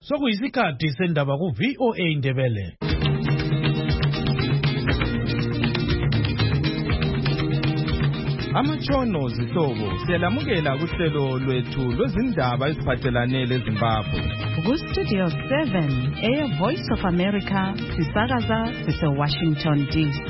Sokuyisikhathi sendaba ku VOA Indebele. Amatshono zihlobo siyalamukela kuhlelo lwethu lwezindaba eziphathelane leZimbabwe. Ku Studio 7 Air Voice of America sisakaza Washington DC.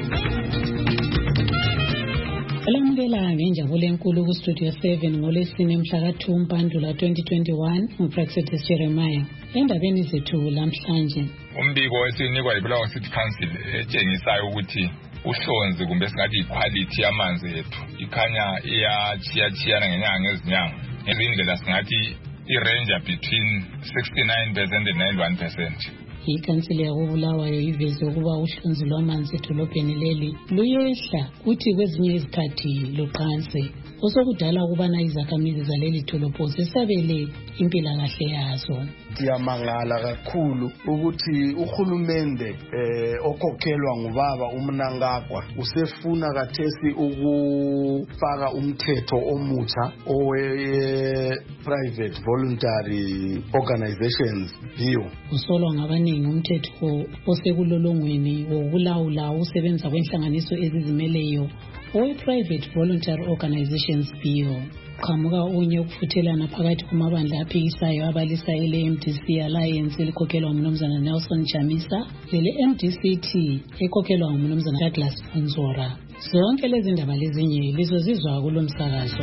Alamukela ngenjabulo enkulu ku Studio 7 ngolesine mhla ka2 Mpandula 2021 uPrexit Jeremiah. Endabeni zethu lamhlanje umbiko esinikwa yiBulawayo City Council etshengisayo ukuthi uhlonzi kumbe singathi iquality yamanzi ethu ikhanya iyachiyachiyana ngenyanga ngezinyanga ngezindlela singathi irange between 69% and 91%. Ikhansili yakoBulawayo iveze ukuba uhlonzi lwamanzi edolobheni leli luyehla kuthi kwezinye izikhathi luqanse osokudala ukubana izakhamizi zaleli dolobho zisabele impilakahle yazo. Siyamangala kakhulu ukuthi uhulumende okhokhelwa ngubaba uMnangagwa usefuna kathesi ukufaka umthetho omutsha private voluntary organizations bill. Usolwa ngabaningi umthetho osekulolongweni wokulawula usebenza kwenhlanganiso ezizimeleyo private voluntary organizations bill. Qamuka unye ukufuthelana phakathi kumabandla aphikisayo abalisa ele-MDC Alliance elikhokhelwa ngumnumzana Nelson Chamisa lele-MDCT ekhokhelwa ngumnumzana Douglas Fonzora. Zonke lezi ndaba lezinye lizozizwa kulo msakazo.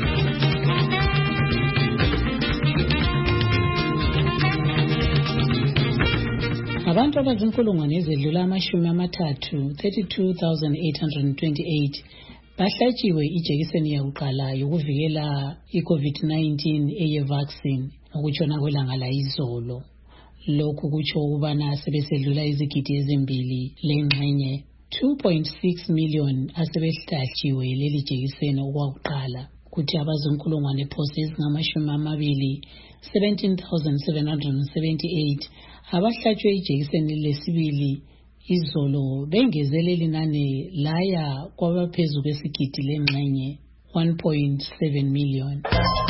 Abantu abazinkulungwane ezedlula ama-30 32,828 bahlatshiwe ijekiseni yakuqala yokuvikela i-COVID-19 eye-vaccine ukutshona kwelanga layizolo. Lokhu kutsho ukubana sebesedlula izigidi ezimbili lengxenye 2.6 million asebehlatshiwe leli jekiseni okwakuqala. Kuthi abazinkulungwane phose ezingama-20 17,778 abahlatshwe ijekiseni lesibili izolo bengezelela inani laya kwabaphezu kwesigidi lengxenye 1.7 million.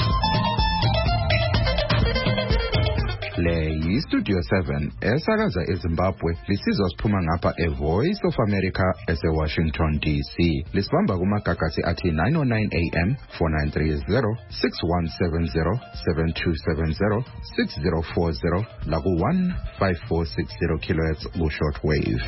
Le yi-Studio 7 esakaza eZimbabwe lisizwa siphuma ngapha eVoice of America ese-Washington DC. Lisibamba kumagagasi athi 909 AM, 4930, 6170, 7270, 6040 laku 15460 kHz ku-shortwave.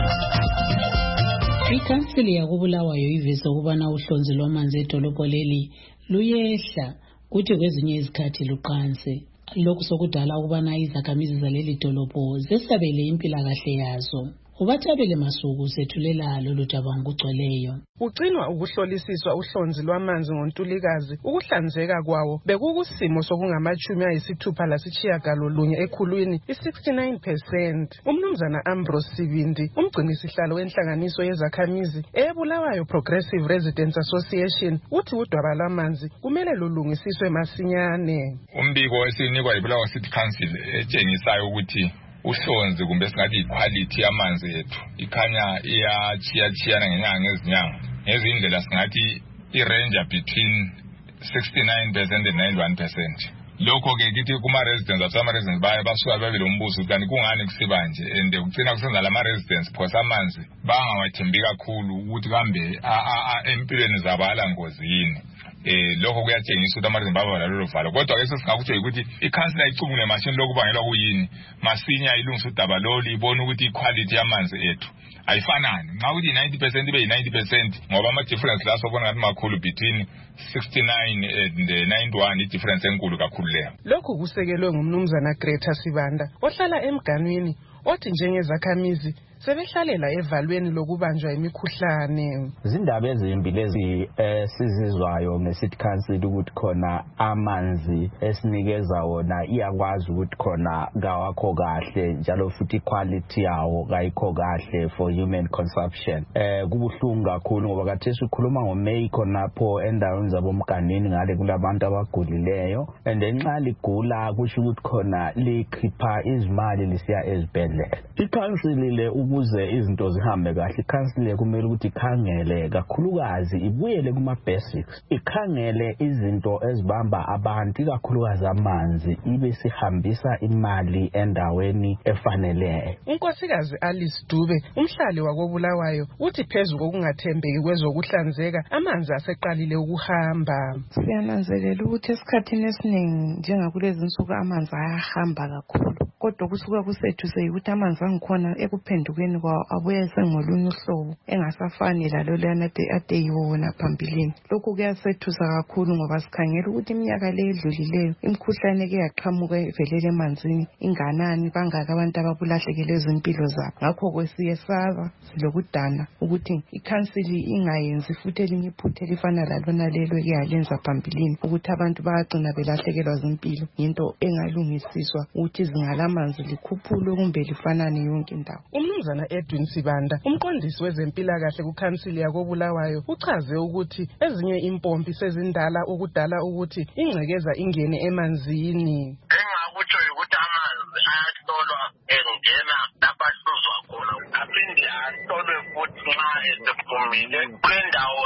Ikhansili yakoBulawayo iveze ukubana uhlonzi lwamanzi edolobho leli luyehla kuthi kwezinye izikhathi luqanse. Lokhu sokudala ukubana izakhamizi zaleli dolobho zesabele impilakahle yazo. Ubathabele Masuku sethulela lolu daba ngokugcweleyo. Ucinwa ukuhlolisiswa uhlonzi lwamanzi ngoNtulikazi ukuhlanzeka kwawo bekukusimo sokungama-69 ekhulwini i-69%. Umnumzana Ambrose Sibindi umgcinisihlalo wenhlanganiso yezakhamizi eBulawayo Progressive Residents Association uthi udaba lwamanzi kumele lulungisiswe masinyane. Umbiko esinikwa yiBulawayo City Council etshengisayo ukuthi uhlonzi kumbe singathi iquality yamanzi ethu ikhanya iyachiyachiyana ngenyanga ngezinyanga ngezindlela singathi irange between 69% and 91%. Lokho ke kithi kuma-residents asama-residents basuka babele umbuzo kanti kungani kusiba nje and kugcina kusenza lama-residents because amanzi bangawathembi kakhulu ukuthi kambe empilweni zabo alangozi yini. Lokho kuyatshengisa ukuthi amaZimbabwe balalo valo kodwa ke sesingakutsho ukuthi ikhansila icubule mashini lokubangelwa kuyini masinya ilungisa udaba lolu ibona ukuthi iquality yamanzi ethu ayifanani nxa ukuthi 90% ibe yi-90% ngoba ama-difference laso bona ngathi makhulu between 69 and 91 i-difference enkulu kakhulu leyo. Lokhu kusekelwe ngumnumzana Greta Sibanda ohlala emganwini othi njengezakhamizi sebehlalela evalweni lokubanjwa imikhuhlane. Izindaba ezimbi lezi sizizwayo ngeCity Council ukuthi khona amanzi esinikeza wona iyakwazi ukuthi khona kawakho kahle njalo futhi quality yawo kayikho kahle for human consumption. Kubuhlungu kakhulu ngoba kathesi ukhuluma ngoMay khonapho endaweni zabomganini ngale kulabantu abagulileyo and nxa ligula kusho ukuthi khona likhipha izimali lisiya ezibhedlela. Ikhansili le ukuze izinto zihambe kahle ikhansile kumele ukuthi ikhangele kakhulukazi ibuyele kuma basics ikhangele izinto ezibamba abantu ikakhulukazi amanzi ibe sihambisa imali endaweni efaneleyo. Unkosikazi Alice Dube umhlali wakoBulawayo uthi phezulu kokungathembeki kwezokuhlanzeka amanzi aseqalile ukuhamba. Siyananzelela ukuthi esikhathini esiningi njengakulezi insuku amanzi ayahamba kakhulu kodwa kusuka kusethu ukuthi amanzi angikhona ekuphendukeni kwawo abuye sengolunye uhlobo engasafani lalo lana ade yiwona phambilini. Lokhu kuyasethusa kakhulu ngoba sikhangela ukuthi iminyaka le edlulileyo imikhuhlane ke yaqhamuka evelele emanzini inganani bangaka abantu ababulahlekele izimpilo zabo. Ngakho kwesiyesaba silokudana ukuthi ikhansili ingayenzi futhi elinye iphutha elifana lalona lelo eyalenza phambilini ukuthi abantu bayagcina belahlekelwa zimpilo into engalungisiswa ukuthi izingalamanzi likhuphulwe kumbe lifanane yonke indawo. Umnumzana Edwin Sibanda umqondisi wezempilakahle kuKhansili yakoBulawayo uchaze ukuthi ezinye impompi sezindala ukudala ukuthi ingcekeza ingene emanzini. Engakutsho ukuthi amanzi ayahlolwa engena lapha ahluzwa khona aphinde ahlolwe futhi nxa esephumile kwendawo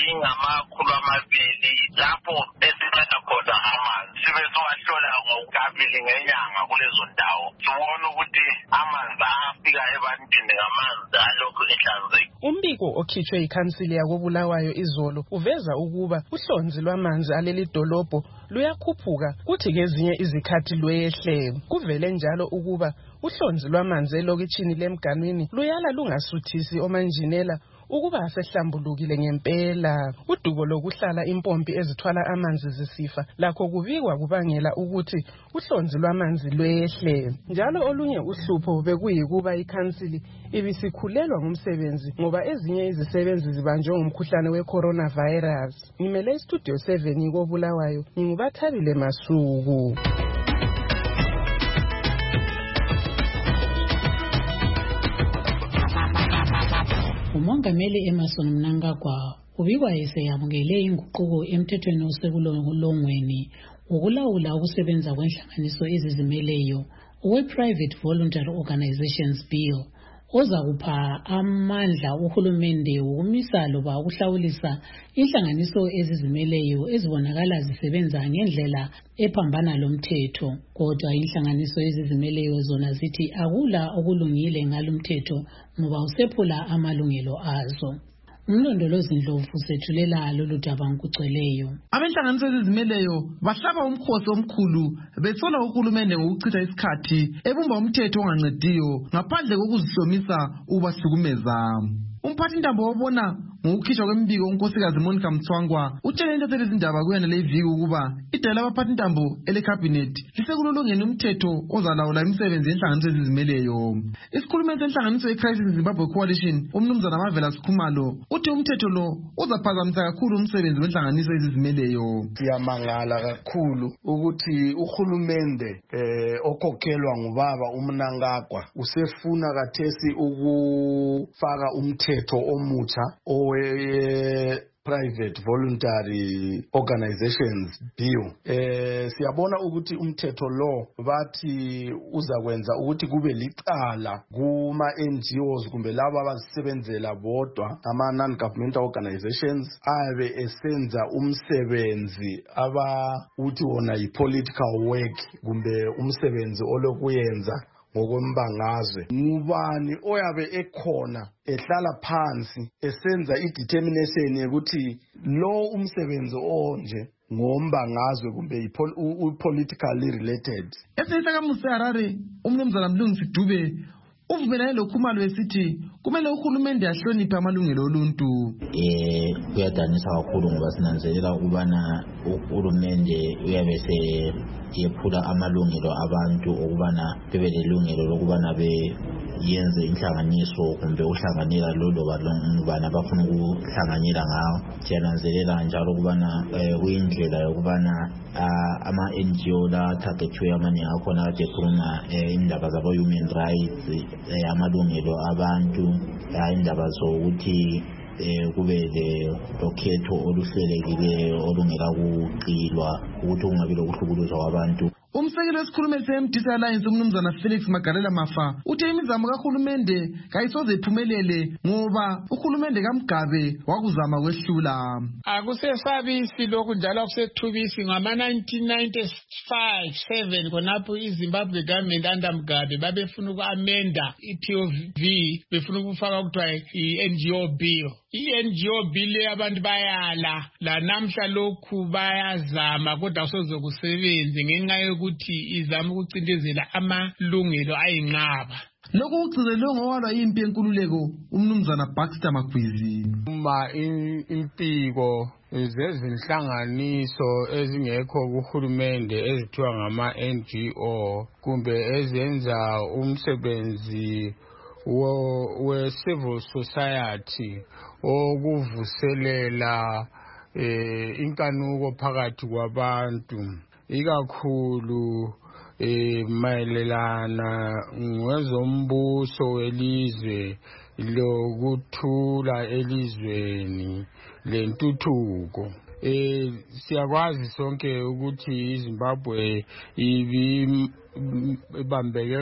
ezingamakhulu 200 lapho esithatha khona amanzi sibe siwahlola ngokabili ngenyanga kulezo ndawo sibone ukuthi amanzi afika ebantwini ngamanzi alokhu ehlanzekile. Umbiko okhitshwe ikhansili yakoBulawayo izolo uveza ukuba uhlonzi lwamanzi aleli dolobho luyakhuphuka kuthi kezinye izikhathi lwehle. Kuvele njalo ukuba uhlonzi lwamanzi elokitshini leMganwini luyala lungasuthisi omanjinela ukuba asehlambulukile ngempela. Udubo lokuhlala impompi ezithwala amanzi zisifa lakho kubikwa kubangela ukuthi uhlonzi lwamanzi lwehle. Njalo olunye uhlupho bekuyikuba ikhansili ibisikhulelwa ngumsebenzi ngoba ezinye izisebenzi zibanjwe ngumkhuhlane weCoronavirus. Ngimele Studio 7 koBulawayo ngingubathabile Masuku. Umongameli Emerson Mnangagwa ubikwa eseyamukele inguquko emthethweni osekulongweni ukulawula ukusebenza kwenhlanganiso ezizimeleyo we-Private Voluntary Organizations Bill oza kupha amandla uhulumende wokumisa loba ukuhlawulisa inhlanganiso ezizimeleyo ezibonakala zisebenza ngendlela ephambana lomthetho. Kodwa inhlanganiso ezizimeleyo zona zithi akula okulungile ngalomthetho ngoba usephula amalungelo azo. Umlondolozi Ndlovu sethulela lolu daba ngokugcweleyo. Abenhlanganiso ezizimeleyo bahlaba umkhosi omkhulu bethola uhulumende ngokuchitha isikhathi ebumba umthetho ongancediyo ngaphandle kokuzihlomisa ubasukumeza. Umphathintambo wabona ngokukhishwa kwembiko unkosikazi Monica Mthwangwa utshele intatheli izindaba kuyona le viki ukuba idala abaphathintambo elecabinet lisekulolongeni umthetho ozalawula imisebenzi yenhlanganiso ezizimeleyo. Isikhulumeli senhlanganiso yeCrisis Zimbabwe Coalition umnumzana Mavela Sikhumalo uthi umthetho lo uzaphazamisa kakhulu umsebenzi wenhlanganiso ezizimeleyo. Siyamangala kakhulu ukuthi uhulumende okhokhelwa ngubaba uMnangagwa usefuna kathesi ukufaka umthetho omutsha Private Voluntary Organizations Bill. Siyabona ukuthi umthetho lo bathi uzakwenza ukuthi kube licala kuma NGOs kumbe labo abazisebenzela bodwa ama non-governmental organizations abe esenza umsebenzi uthi wona yi-political work kumbe umsebenzi olokuyenza ngokwembangazwe. Ngubani oyabe ekhona ehlala phansi esenza i-determination ukuthi lo umsebenzi onje ngombangazwe kumbe politically related. Esesakamusa Harare umnumzana Mlungisi Dube uvumelane lokhumalo esithi kumele uhulumende ahloniphe amalungelo oluntu. Kuyadanisa kakhulu ngoba sinanzelela ukubana uhulumende uyabe yephula amalungelo abantu ukubana bebe lelungelo lokubana yenze inhlanganiso kumbe uhlanganela loba lobana bafuna ukuhlanganyela ngawo. Siyananzelela njalo ukubana kuyindlela yokubana ama-NGO la targetwe amanye akhona ade khuluma indaba zabo human rights amalungelo abantu indaba zokuthi kube lokhetho oluhlelekileyo olungela kuqilwa ukuthi kungabi lokuhlukuluzwa kwabantu. Umsekeli wesikhulumeli se-MDC Alliance umnumzana Felix Magalela Mafa uthe imizamo kahulumende kayisoze iphumelele ngoba uhulumende kaMgabe wakuzama kwehlula. Akusesabisi lokhu njalo akusethubisi ngama-1995-7 khonapho iZimbabwe government under Mugabe babefuna uku-amenda i-POV befuna ukufaka kuthiwa i-NGO bill. I-NGO bill abantu bayala la namhla lokhu bayazama kodwa asoze kusebenze ngenxa yokuthi izama ukucindezela amalungelo ayinqaba. Lokhu kugcizelwe ngowalwa impi yenkululeko umnumzana Baxter Magwizi. Uma impiko zezinhlanganiso ezingekho kuhulumende ezithiwa ngama-NGO kumbe ezenza umsebenzi we-civil society okuvuselela inkanuko phakathi kwabantu ikakhulu mayelelana ngezombuso welizwe lokuthula elizweni lentuthuko. Siyakwazi sonke ukuthi iZimbabwe ibambeke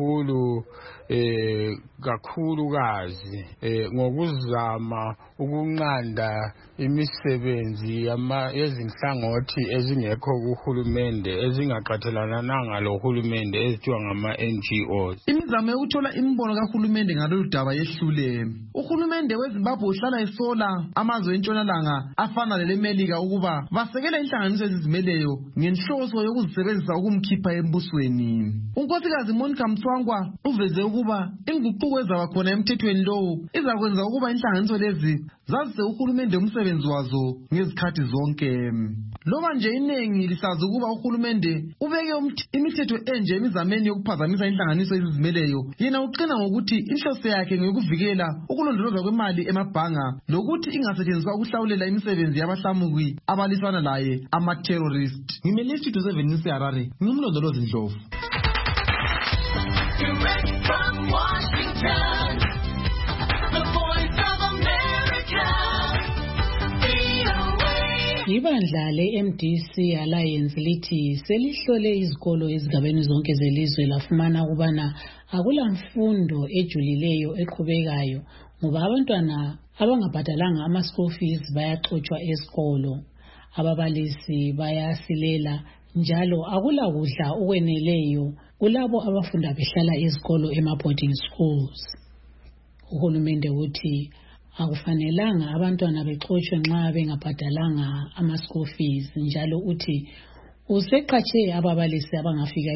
kakhulukazi ngokuzama ukunqanda imisebenzi yezinhlangothi ezingekho kuhulumende ezingaqathelananga lohulumende ezithiwa ngama-NGOs. Imizamo yokuthola imbono kahulumende ngalolu daba yehlule. Uhulumende weZimbabwe uhlala esola amazwe entshonalanga afana lelemelika ukuba basekele inhlanganiso ezizimeleyo ngenhloso yokuzisebenzisa ukumkhipha embusweni. Unkosikazi Monica Mthwangwa uveze ukuba inguquko ezaba khona emthethweni lowo izakwenza ukuba inhlanganiso lezi zazise uhulumende umsebenzi wazo ngezikhathi zonke. Loba nje inengi lisazi ukuba uhulumende ubeke imithetho enje emizameni yokuphazamisa inhlanganiso ezizimeleyo, yena uqina ngokuthi inhloso yakhe ngokuvikela ukulondolozwa kwemali emabhanga lokuthi ingasetshenziswa ukuhlawulela imisebenzi yabahlamuki abalisana laye ama-terrorist. Ngimele Studio 7 eHarare, ngimlondolozi Ndlovu. Direct from Washington, the voice of America, VOA. Ibandla le-MDC Alliance lithi selihlole izikolo ezigabeni zonke zelizwe lafumana ukubana akula mfundo ejulileyo eqhubekayo ngoba abantwana abangabhadalanga ama-school fees bayaxotshwa esikolo, ababalisi bayasilela njalo akula kudla okweneleyo kulabo abafunda behlala ezikolo ema-boarding schools. Uhulumende uthi akufanelanga abantwana bexotshwe nxa bengabhadalanga ama-school fees, njalo uthi useqhatshe ababalisi abangafika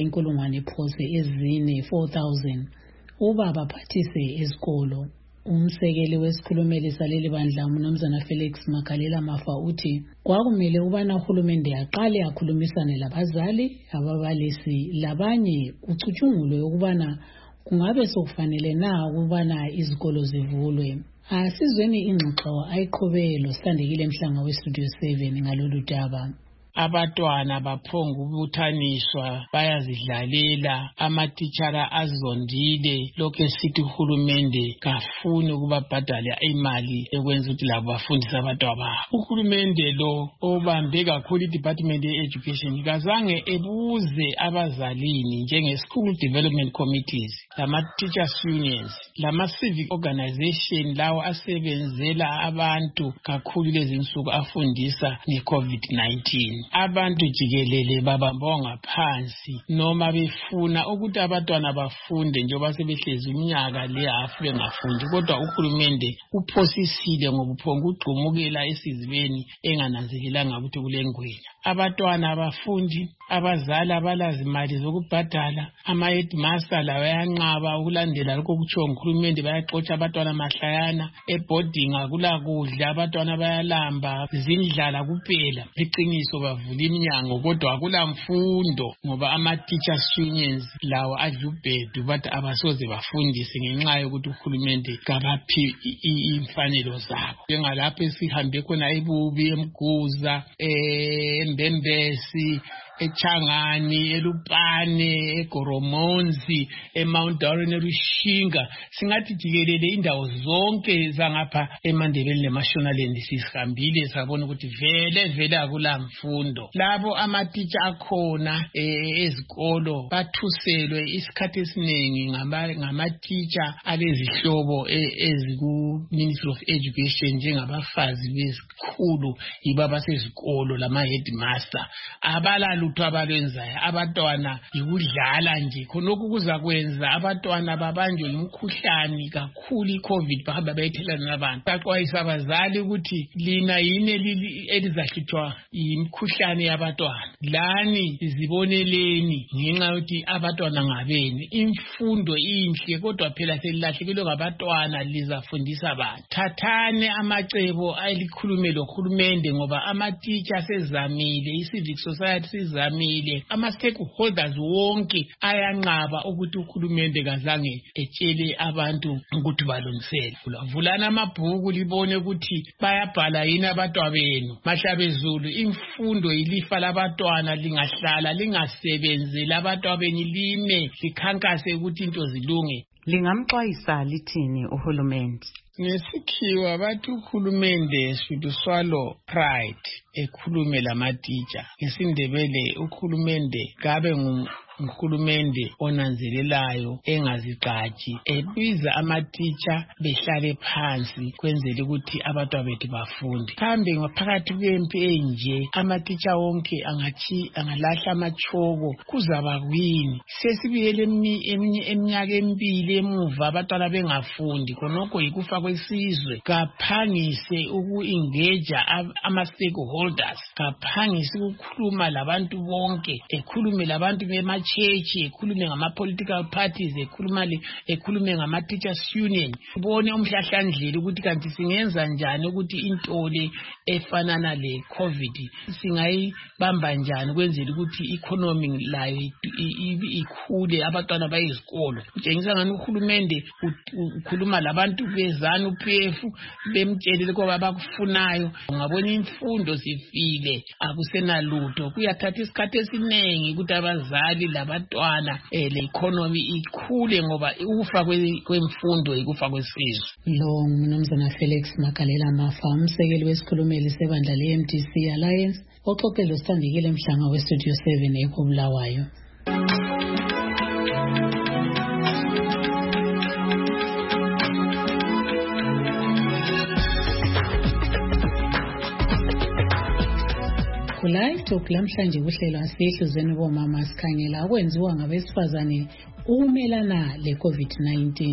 4,000 uba baphathise ezikolo. Umsekeli wesikhulumeli saleli bandla umnumzana Felix Magalela Mafa uthi kwakumele ubana uhulumende aqale akhulumisane labazali, ababalisi labanye kucutshungulwe ukubana kungabe sokufanele na ukubana izikolo zivulwe. Asizweni ingxoxo ayiqhubele loSandekile Mhlanga weStudio 7 ngalolu daba. Abantwana baphonga ukubuthaniswa bayazidlalela, amatitshara azondile lokho esithi uhulumende kafuni ukubabhadala imali ekwenza ukuthi labo bafundise abantwana babo. Uhulumende lo obambe kakhulu iDepartment ye-Education kazange ebuze abazalini njenge-School Development Committees, lama-Teachers Unions, lama-Civic Organization lawo asebenzela abantu kakhulu lezi nsuku afundisa nge-COVID-19. Abantu jikelele babambwa ngaphansi noma befuna ukuthi abantwana bafunde njengoba sebehlezi iminyaka le hafu bengafundi, kodwa uhulumende uphosisile ngoba uphonga ugqumukela esizibeni engananzelelanga ukuthi kulengwenya. Abantwana abafundi, abazali abalazi imali zokubhadala, ama-headmaster lawo ayanqaba ukulandela lokho kutshiwo nguhulumende, bayaxotsha abantwana mahlayana eboarding, akula kudla, abantwana bayalamba, zindlala kuphela. Iqiniso bavula iminyango kodwa akula mfundo ngoba ama-teachers unions lawo adla ubhedu bathi abasoze bafundise ngenxa yokuthi uhulumende kabaphi imfanelo zabo. Njengalapho esihambe khona ebubi, eMguza, eMbembesi, eChangani, eLupane, eGoromonzi, eMount Darwin, eRushinga, singathi jikelele indawo zonke zangapha eMandebele neMashonaland sisihambile sabona ukuthi vele akula mfundo. Labo amatitsha akhona ezikolo bathuselwe isikhathi esiningi ngamatitsha alezihlobo eziku Ministry of Education njengabafazi bezikhulu yiba basezikolo lama headmaster abalalutho abalwenzayo abantwana yikudlala nje khonokho kuzakwenza abantwana babanjwe imkhuhlane kakhulu iCovid bahamba bayithelana nabantu. Baxwayisa abazali ukuthi lina yini elizahlutshwa imkhuhlane yabantwana, lani ziboneleni ngenxa yokuthi abantwana ngabeni. Imfundo inhle kodwa phela selilahlekelwe ngabantwana lizafundisa abantu. Thathane amacebo alikhulume lohulumende ngoba amatitsha asezamile, i-civic society sizamile, ama-stakeholders wonke ayanqaba ukuthi uhulumende kazange etshele abantu ukuthi balungisele. Vulana amabhuku libone ukuthi bayabhala yini abantwana benu. Mahlabezulu, imfundo ilifa labantwana, lingahlala lingasebenzeli abantwana benu lime likhankase ukuthi into zilunge. Lingamxwayisa lithini uhulumende? Ngesikhiwa bathi uhulumende should swallow pride ekhulume lamatitsha. Ngesindebele uhulumende kabe uhulumende onanzelelayo engazigqaji ebiza amatitsha behlale phansi kwenzela ukuthi abantwana bethu bafunde. Kambe ngaphakathi kwempi enje amatitsha wonke angalahla amachoko kuzaba kwini? Sesibiyele eminyaka emibili emuva abantwana bengafundi, khonokho yikufa kwesizwe. Kaphangise uku-engage ama-stakeholders, kaphangise ukukhuluma labantu bonke, ekhulume labantu bemachechi, ekhulume ngama-political parties, ekhulume ngama-teachers union. Ubone umhlahlandlela ukuthi kanti singenza njani ukuthi intole efanana le-COVID singayibamba njani kwenzela ukuthi economy layo ikhule, abantwana bayezikolo. Kutshengisa ngani uhulumende ukhuluma labantu bezana uPF bemtshelile ngoba bakufunayo. Ungabona imfundo zifile akusenalutho, kuyathatha isikhathi esiningi ukuthi abazali labantwana le-economy ikhule ngoba ukufa kwemfundo ikufa kwesizwe. Lo ngumnumzana Felix Magalela Mafa, umsekeli wesikhulumeli sebandla le-MDC Alliance, oxoxele uSithandekile Mhlanga weStudio 7 eKobulawayo. Live Talk lamhlanje kuhlelwa sihluzweni bomama sikhangela okwenziwa ngabesifazane ukumelana le-COVID-19.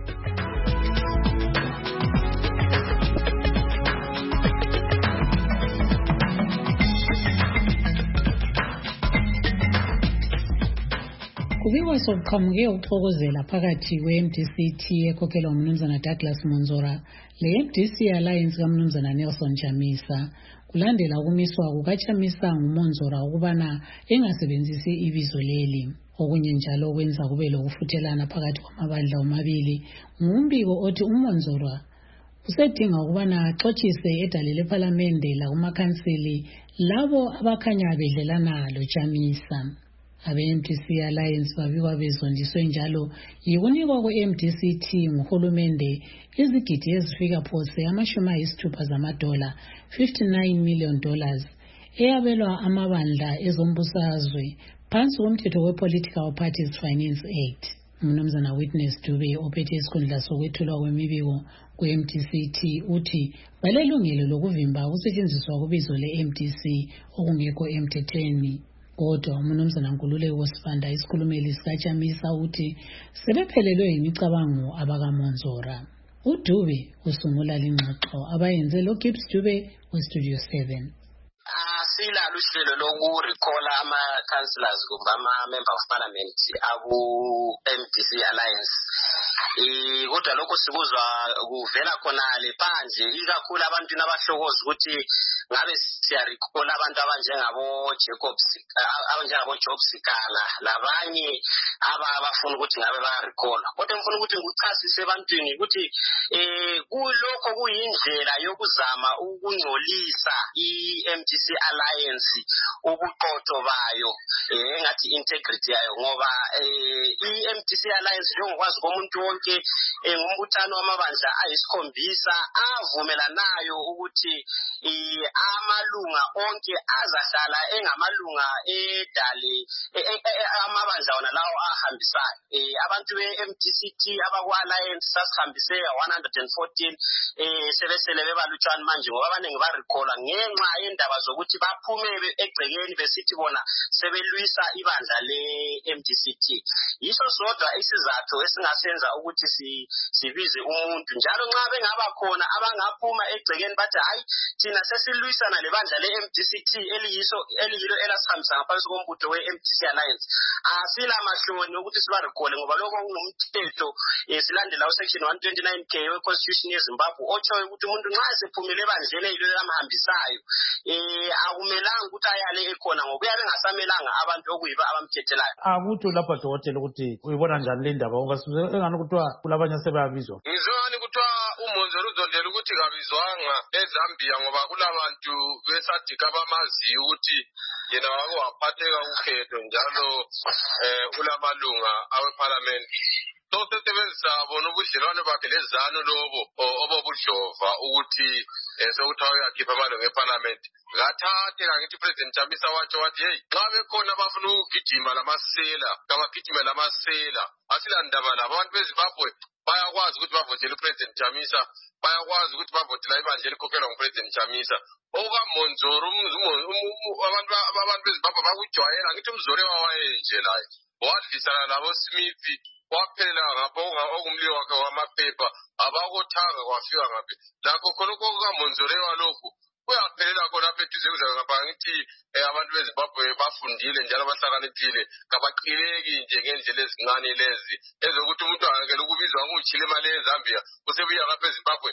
Kubikwa sokuqhamuke ukuxokozela phakathi kwe-MDC-T ekhokhelwa umnumzana Douglas Monzora le-MDC Alliance kaMnumzana Nelson Chamisa kulandela ukumiswa kukaChamisa nguMonzora ukubana engasebenzisi ibizo leli. Okunye njalo kwenza kube lokufuthelana phakathi kwamabandla omabili ngumbiko othi uMonzora usedinga ukubana axoxise edale lePhalamende lakumakhansili labo abakhanya bedlelana loChamisa. Abe-MDC Alliance babikwa bezondiswe njalo yikunikwa kwe-MDC-T nguhulumende izigidi ezifika phose $60 zamadola, $59 million, eyabelwa amabandla ezombusazwe phansi komthetho we-Political Parties Finance Act. Umnumzana Witness Dube ophethe isikhundla sokwethulwa kwemibiko kwe-MDC-T uthi balelungelo lokuvimba ukusetshenziswa kubizo le-MDC okungekho emthethweni. Kodwa umnumzana Nkululeko Wosifanda isikhulumeli sikaChamisa uthi sebephelelwe yimicabango abakaMonzora. uDube usungula lingxoxo abayenze loGibbs Dube weStudio 7. Silalo uhlelo lokurecalla ama-councillors kumbe ama-member of parliament aku-MDC Alliance kodwa lokho sikuzwa kuvela khonale phandle ikakhulu abantwini abahlokoza ukuthi ngabe siyarecall abantu abanjengabo Job Sikala labanye abafuna ukuthi ngabe bayarecall. Kodwa ngifuna ukuthi ngikuchasise ebantwini ukuthi kulokho kuyindlela yokuzama ukungcolisa i-MDC Alliance ubuqotho bayo engathi integrity yayo ngoba i-MDC Alliance njengokwazi komuntu wonke ngumbuthano wamabandla ayisikhombisa avumelanayo ukuthi amalunga onke azahlala engamalunga edale amabandla wona lawo ahambisayo. Abantu be-MDCT abakwa-Alliance sasihambise 114 sebesele bebalutshwana manje ngoba abaningi barecalla ngenxa yendaba zokuthi baphume egcekeni besithi bona sebelwisa ibandla le-MDCT. Yiso sodwa isizathu esingasenza ukuthi sibize umuntu njalo nxa bengaba khona abangaphuma egcekeni bathi hayi thina sesilwisana lebandla le-MDCT eliyilo elasihambisa ngaphansi kombutho we-MDC Alliance. Asila mahloni ukuthi sibarecall ngoba lokho kungumthetho silandela usection 129K we-Constitution yeZimbabwe otshoyo ukuthi umuntu nxa sephumile ebandleni elilo lamhambisayo akumelanga ukuthi ayale ekhona ngokuya bengasamelanga abantu okuyiba abamkhethelayo. Akutho lapha dokotela ukuthi uyibona njani le ndaba ngoba engani kuthiwa kulabanye sebeyabizwa. Ngizwani kuthiwa uMonzolo uzondlela ukuthi kabizwanga eZambia ngoba kulabantu besadika bamaziyo ukuthi yena wake waphatheka ukhetho njalo ulamalunga aweParliament. Sosebenzisa bona ubudlelwano bakhe lezanu lobo obobudlova ukuthi sekuthiwa uyakhipha amalunga eParliament. Ngathathe ngithi President Chamisa wathi hey xa bekhona abafuna ukugijima lamasela kabagijime lamasela asilandaba labo abantu beZimbabwe bayakwazi ukuthi bavotele uPresident Chamisa bayakwazi ukuthi bavotele ibandla elikhokhelwa nguPresident Chamisa. OkaMonzoro abantu beZimbabwe bakujwayela ngithi uMzolewa wayenje laye wadlisana nabo Smith waphela ngapho okumlilo wakhe wamaphepha abakothanga kwafika ngaphi lakho khonoko kaMonzolewa lokhu uyaphelela khona apha eduze kuze ngapha ngithi abantu beZimbabwe bafundile njalo bahlakaniphile kabaqhileki nje ngendlela ezincane lezi ezokuthi umuntu angekele ukubizwa ngutshile imali eZambia usebuya ngapha eZimbabwe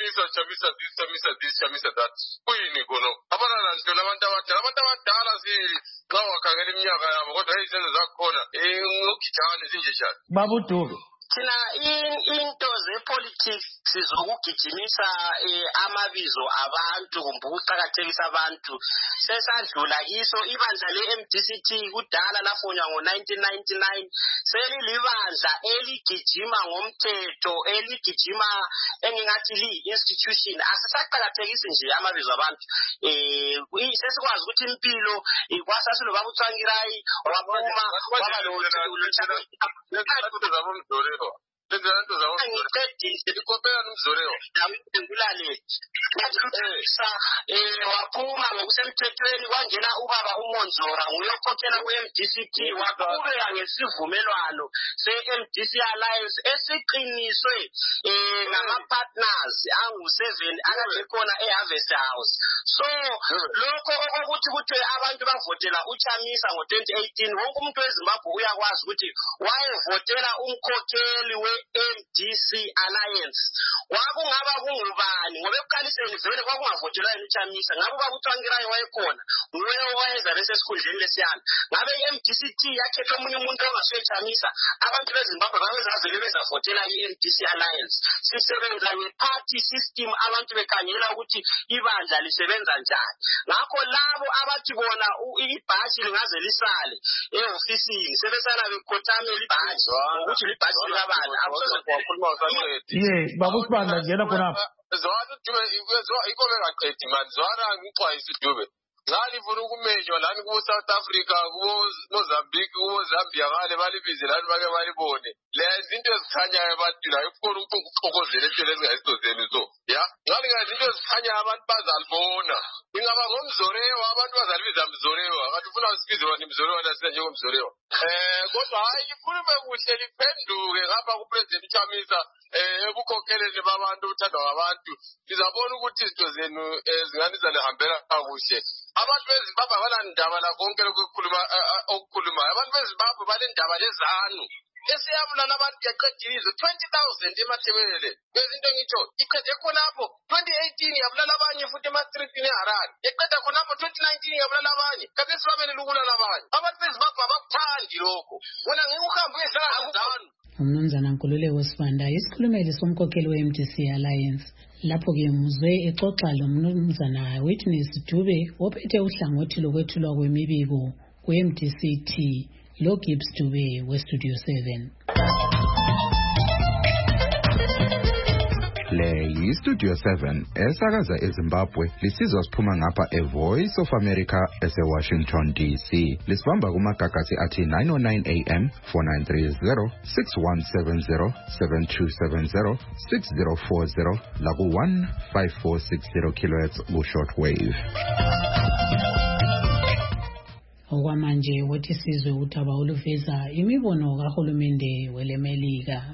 Chamisa that kuyini khona abana nje abantu abadala xa wakhangela iminyaka yabo kodwa izenzo zakhona ngokujana zinjeshana Babuduke thina into zepolitics zokugijimisa amabizo abantu kumbe ukuqhakathekisa abantu sesadlula kiso. Ibandla le-MDCT kudala lafonywa ngo-1999 selilibandla eligijima ngomthetho eligijima engingathi li-institution asisaqhakathekisi nje amabizo abantu. Sesikwazi ukuthi impilo kwasasiloba uTsvangirai waphuma waba waphuma ngokusemthethweni kwangena ubaba uMonzora nguyokhokhela ku-MDCT waqhubeka ngesivumelwano se-MDC Alliance esiqiniswe ngama-partners angu-7 akade khona eHarvest House. So lokho okokuthi kuthiwe abantu bavotela uChamisa ngo-2018 wonke umuntu weZimbabwe uyakwazi ukuthi wayevotela umkhokheli we-MDC Alliance. Wakungaba kungubani ngoba ekuqaliseni vele kwakungavotelwa yena uChamisa ngabe ubaba uTsvangirai wayekhona nguye owayeza bese esikhundleni lesiyana ngabe i-MDCT yakhetha omunye umuntu ongasuye Chamisa abantu beZimbabwe babezavele bezavotela i-MDC Alliance. Sisebenza nge-party system abantu bekhangela ukuthi ibandla lisebenza njani. Ngakho labo abathi bona ibhashi lingaze lisale ehofisini sebesala bekhothamela ibhashi ukuthi libhashi likabani babusibanda ngena khonapha zwana Dube ikole ngaqedi manje zwana ngixwayisa uDube ngalifuna ukumenywa lani ku-South Africa ku-Mozambique ku-Zambia ngale balibize lani bake balibone lezi into ezikhanyayo ebantwini ayikufuna ukuxokozela entweni ezingayisizozeni so ya ngale izinto ezikhanyayo abantu bazalibona ingaba ngomzolewa abantu bazalibiza mzolewa kanti ufuna usibize wani mzolewa nasina njengomzolewa kodwa hayi ikhulume kuhle liphenduke ngapha kuPresident Chamisa ebukhokheleni babantu uthandwa ngabantu sizabona ukuthi izinto zenu zinganiza lihambela kakuhle. Abantu beZimbabwe abanandaba la konke lokukhuluma abantu beZimbabwe balendaba lezanu esiyabulala abantu yaqedile 20,000 emathebelele bezinto ngitsho iqede khonapho 2018 yabulala abanye futhi ema-streetini eHarare eqeda khonapho 2019 yabulala abanye kade sibabelele ukulala abanye abantu bezimbabwe abakuthandi lokho wena ngeke uhambe uyehlala zanu. Umnumzana Nkululeko Sibanda isikhulumeli somkhokheli we-MDC Alliance. Lapho-ke muzwe exoxa lomnumzana Witness Dube ophethe uhlangothi lokwethulwa kwemibiko kwe-MDCT lo Gibbs Dube we-Studio 7. Le yi-Studio 7 esakaza eZimbabwe lisizwa siphuma ngapha eVoice of America ese-Washington DC. Lisibamba kumagagasi athi 909 AM 4930 6170 7270 6040 laku 15460 kHz ku-shortwave. Okwamanje wothi sizwe uthaba oluveza imibono kahulumende welemelika.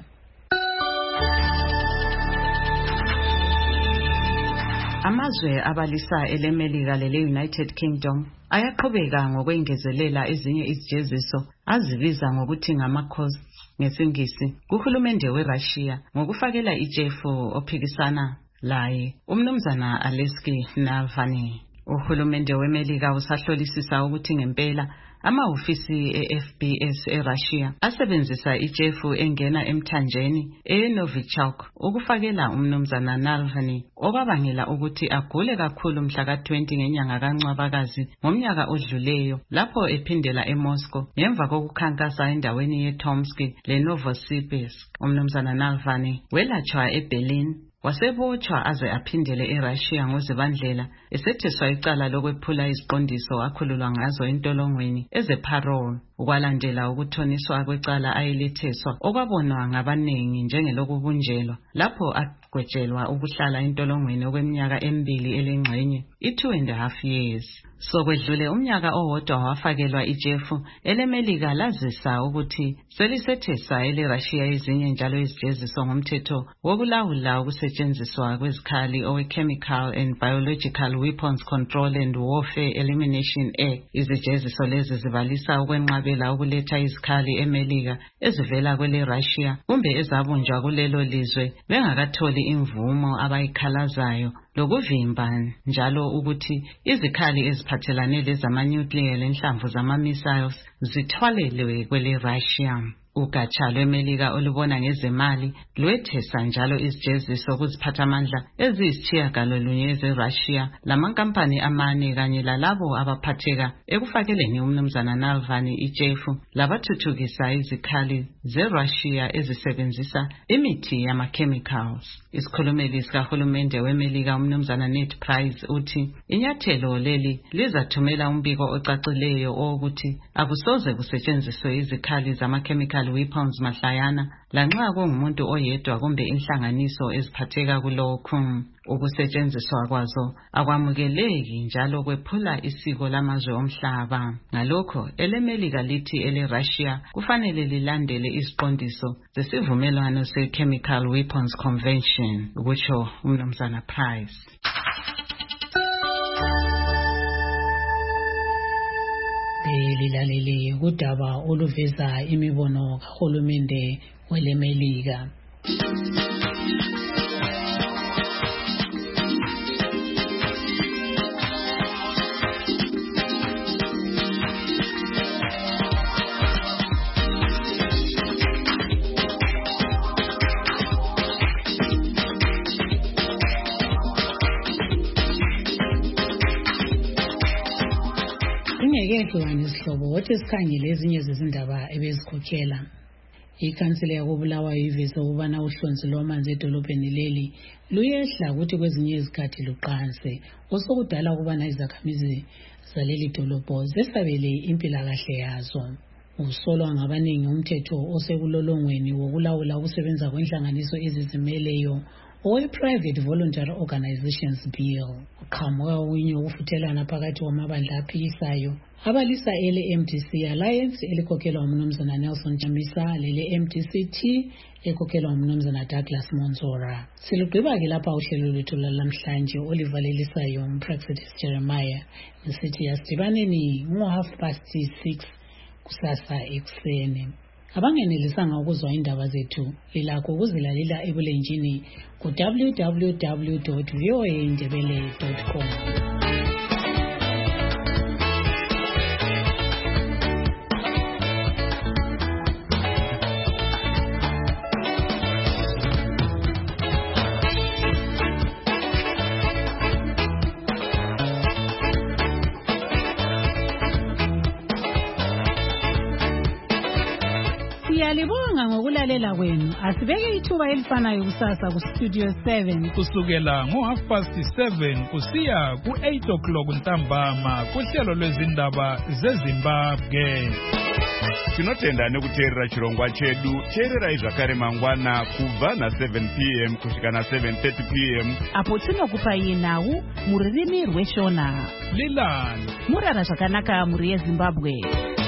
Amazwe abalisa elemelika lele-United Kingdom ayaqhubeka ngokwengezelela ezinye izijeziso azibiza ngokuthi ngama-costs ngesingisi kuhulumende weRussia ngokufakela ijefu ophikisana laye umnumzana Alexei Navalny. Uhulumende wemelika usahlolisisa ukuthi ngempela amahhovisi e-FBS eRussia asebenzisa ijefu engena emthanjeni eNovichok ukufakela umnumzana Navalny okwabangela ukuthi agule kakhulu mhla ka-20 ngenyanga kaNcwabakazi ngomnyaka odluleyo lapho ephindela eMoscow ngemva kokukhankasa endaweni yeTomsk leNovosibirsk. Umnumzana Navalny welatshwa eBerlin wasebotshwa aze aphindele eRussia ngoZibandlela esetheswa icala lokwephula iziqondiso akhululwa ngazo entolongweni eze-parole ukwalandela ukuthoniswa kwecala ayeletheswa okwabonwa ngabaningi njengelokubunjelwa lapho agwetshelwa ukuhlala entolongweni okweminyaka 2 elengxenye 2.5 years. Sokwedlule umnyaka owodwa wafakelwa ijefu elemelika lazisa ukuthi selisethesa eleRussia ezinye njalo izijeziso ngomthetho wokulawula ukusetshenziswa kwezikhali owe-Chemical and Biological Weapons Control and Warfare Elimination Act. Izijeziso lezi zibalisa ukwenqabela ukuletha izikhali emelika ezivela kweleRussia kumbe ezabunjwa kulelo lizwe bengakatholi imvumo abayikhalazayo lokuvimba njalo ukuthi izikhali eziphathelane lezama-nuclear lenhlamvu zama-missiles zithwalelwe kweleRussia. Ugatsha lwemelika olubona ngezemali lwethesa njalo izijeziso kuziphathamandla eziyisitshiyagalolunye zeRussia lamankampani amane kanye lalabo abaphatheka ekufakeleni umnumzana Navalny ijefu labathuthukisa izikhali zeRussia ezisebenzisa imithi yama-chemicals. Isikhulumeli sikahulumende wemelika umnumzana Ned Price uthi inyathelo leli lizathumela umbiko ocacileyo owokuthi akusoze kusetshenziswe izikhali zama-chemical weapons mahlayana lanxa kungumuntu oyedwa kumbe inhlanganiso eziphatheka kulokhu. Ukusetshenziswa kwazo akwamukeleki njalo kwephula isiko lamazwe omhlaba. Ngalokho elemelika lithi eleRussia kufanele lilandele iziqondiso zesivumelwano se-Chemical Weapons Convention, kutsho umnumzana Price. Lilalele udaba oluveza imibono kahulumende welemelika. Ingekehlukanisa isihlobo wothi sikhangele ezinye zezindaba ebezikhokhela. Ikhansila yakobulawayo iveze ukubana uhlonzi lwamanzi edolobheni leli luyehla ukuthi kwezinye izikhathi luqanse osokudala ukubana izakhamizi zaleli dolobho zesabele impilakahle yazo. Usolwa ngabaningi umthetho osekulolongweni wokulawula ukusebenza kwenhlanganiso ezizimeleyo owe-Private Voluntary Organizations Bill uqhamuka winye ukufuthelana phakathi kwamabandla aphikisayo abalisa ele-MDC Alliance elikhokhelwa umnumzana Nelson Chamisa lele-MDCT ekhokhelwa umnumzana Douglas Monzora. Silugqiba-ke lapha uhlelo lwethu lalamhlanje olivalelisayo umPraxedis Jeremiah ngesithi yasidibaneni ngo-6:30 kusasa ekuseni. abangenelisanga ukuzwa indaba zethu lilakho ukuzilalela ebulenjini ku www.voaindebele.com. Siyalibonga ngokulalela kwenu. Asibeke ithuba elifanayo kusasa ku Studio 7 kusukela ngo7:30 kusiya ku8 ntambama kuhlelo lwezindaba zeZimbabwe. Tinotenda nekuteerera chirongwa chedu. Teererai zvakare mangwana kubva na7 p.m. kusvika na7:30 p.m. apo tinokupai nhau mururimi rweshona. Lilani murara zvakanaka muri yeZimbabwe.